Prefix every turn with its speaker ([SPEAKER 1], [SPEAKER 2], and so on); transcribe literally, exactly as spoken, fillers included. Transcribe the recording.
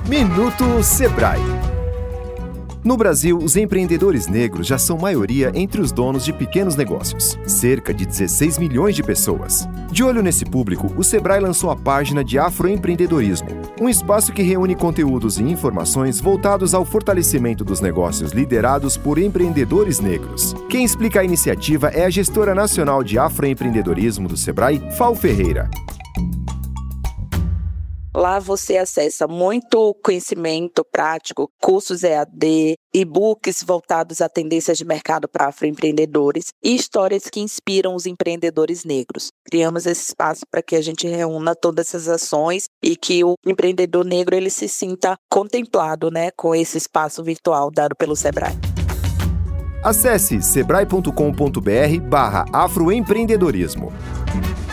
[SPEAKER 1] Minuto Sebrae. No Brasil, os empreendedores negros já são maioria entre os donos de pequenos negócios, cerca de dezesseis milhões de pessoas. De olho nesse público, o Sebrae lançou a página de Afroempreendedorismo, um espaço que reúne conteúdos e informações voltados ao fortalecimento dos negócios liderados por empreendedores negros. Quem explica a iniciativa é a gestora nacional de Afroempreendedorismo do Sebrae, Fal Ferreira.
[SPEAKER 2] Lá você acessa muito conhecimento prático, cursos E A D, e-books voltados a tendências de mercado para afroempreendedores e histórias que inspiram os empreendedores negros. Criamos esse espaço para que a gente reúna todas essas ações e que o empreendedor negro ele se sinta contemplado, né, com esse espaço virtual dado pelo Sebrae.
[SPEAKER 1] Acesse sebrae ponto com ponto br barra afroempreendedorismo.